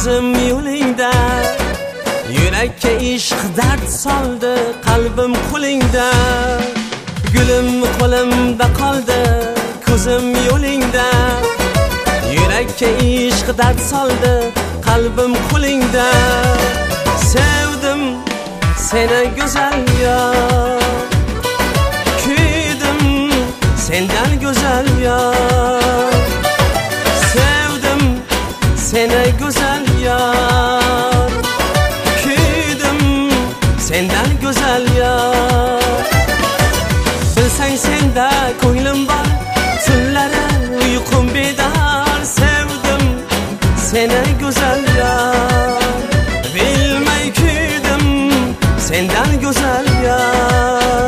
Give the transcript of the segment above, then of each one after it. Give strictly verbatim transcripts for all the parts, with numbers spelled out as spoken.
ko'zim yo'lingda. Yurakka ishq dard soldi, qalbim qo'lingda. Gulim qo'limda qoldi, ko'zim yo'lingda. Yurakka ishq dard soldi, qalbim qo'lingda. Sevdim seni go'zal yor, kuydim sendan go'zal yor. Sevdim seni go'zal yor, kuydim sendan go'zal yor. Bilsang senda ko'nglim bor, tunlari uyqum bedor. Sevdim seni go'zal yor, bilmay kuydim sendan go'zal yor.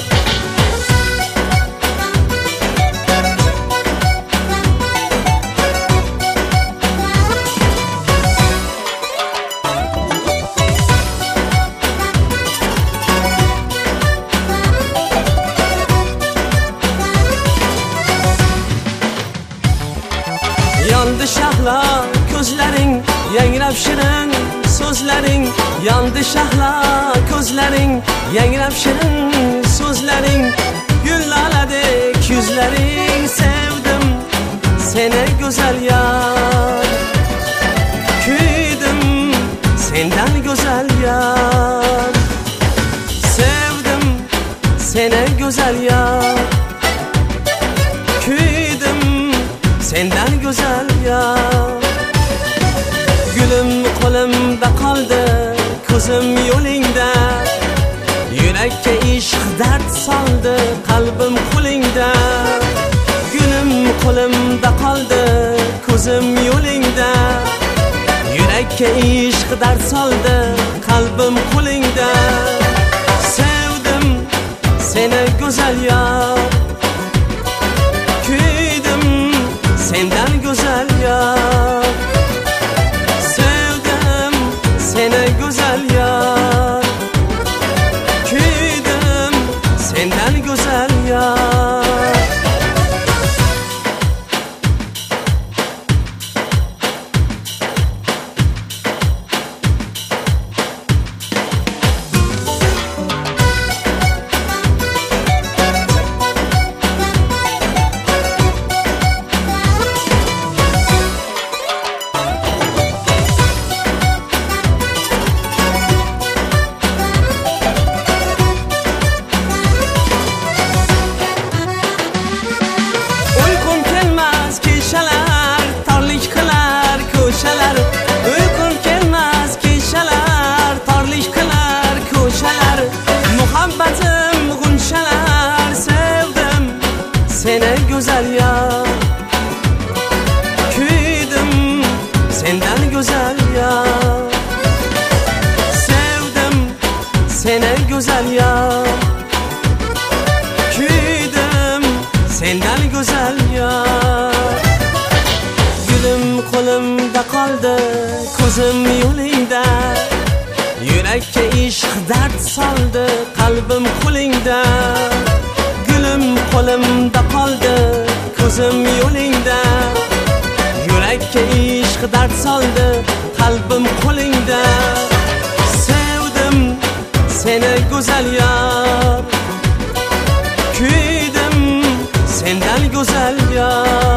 Yandı şahla ko'zlaring, yangrab shirin so'zlaring. Yandı şahla ko'zlaring, yangrab shirin so'zlaring. Gulladek yuzlaring, sevdim seni go'zal yor, kuydim sendan go'zal yor. Sevdim seni go'zal yor, kuydim sendan go'zal yor. Gulim qo'limda qoldi, ko'zim yo'lingda. Yurakka ishq dard soldi, qalbim qo'lingda. Gulim qo'limda qoldi, ko'zim yo'lingda. Yurakka ishq dard soldi, qalbim qo'lingda. Sevdim seni go'zal yor, kuydim sendan go'zal yor. Sevdim seni go'zal yor, kuydim sendan go'zal yor. Uyqum kelmas kechalar, torlik qilar ko'chalar. Muhabbatim g'unshalar, sevdim seni go'zal yor, kuydim sendan go'zal yor. Sevdim seni go'zal yor, kuydim sendan go'zal yor. Gulim qo'limda qoldi, ko'zim yo'lingda. Yurakka ishq dard soldi, qalbim qo'lingda. Gulim qo'limda qoldi, ko'zim yo'lingda. Yurakka ishq dard soldi, qalbim qo'lingda. Sevdim seni go'zal yor, kuydim sendan go'zal yor.